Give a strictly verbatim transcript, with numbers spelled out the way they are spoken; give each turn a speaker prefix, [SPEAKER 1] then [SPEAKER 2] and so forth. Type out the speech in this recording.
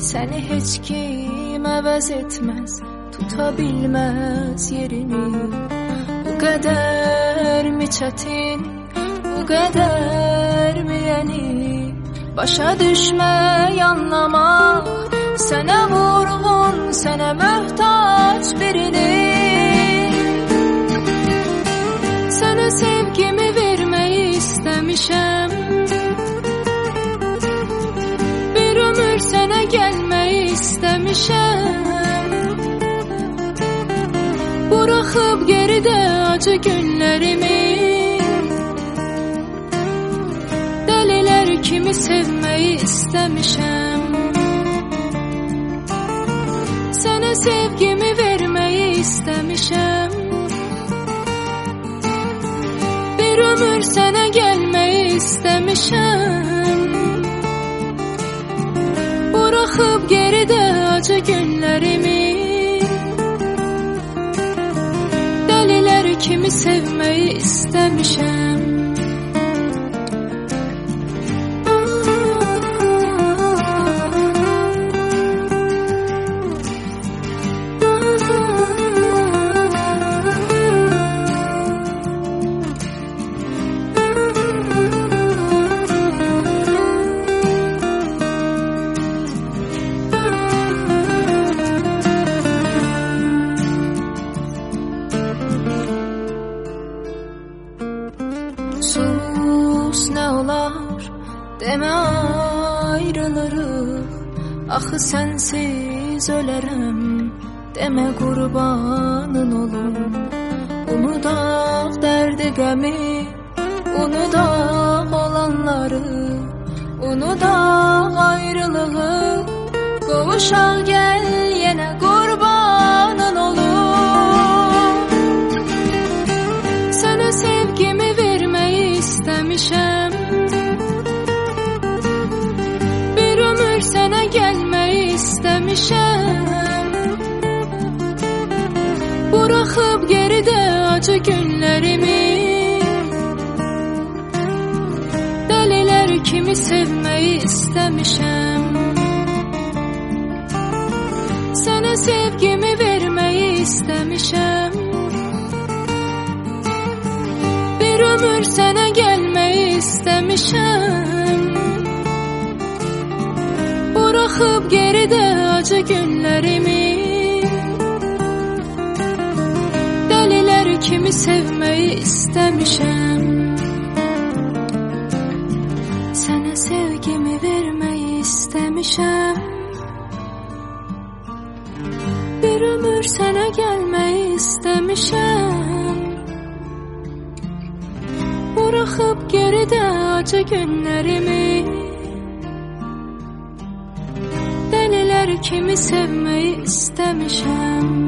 [SPEAKER 1] Səni heç kim əvəz etməz, tuta bilməz yerini. Bu qədərmi çətin, bu qədərmi yeni, başa düşmək, anlamaq, sənə vurğun, sənə möhtac birini. Sənə sevgimi verməyi istəmişəm, bir ömür sənə gəlməyi istəmişəm. Buraxıb geridə acı günlərimi, dəlilər kimi sevməyi istəmişəm. Sənə sevgimi verməyi istəmişəm, bir ömür sənə gəlməyi istəmişəm. Buraxıb geridə acı günlərimi, dəlilər kimi sevməyi istəmişəm. Sus, nə olar, demə ayrılırıq, axı sənsiz ölərəm, demə qurbanın olum. Unudaq dərdi qəmi, unudaq olanları, unudaq ayrılığı, qovuşaq gəl yenə qurbanın olum. Sənə sevgimi verməyi istəmişəm, bir ömür sənə gəlməyi istəmişəm. Buraxıb geridə acı günlərimi, dəlilər kimi sevməyi istəmişəm. Sənə sevgimi verməyi istəmişəm, bir ömür sənə gəlməyi istəmişəm. Buraxıb geridə acı günlərimi, dəlilər kimi sevməyi istəmişəm. Sənə sevgimi verməyi istəmişəm, bir ömür sənə gəlməyi istəmişəm. Buraxıb geridə acı günlərimi, dəlilər kimi sevməyi istəmişəm.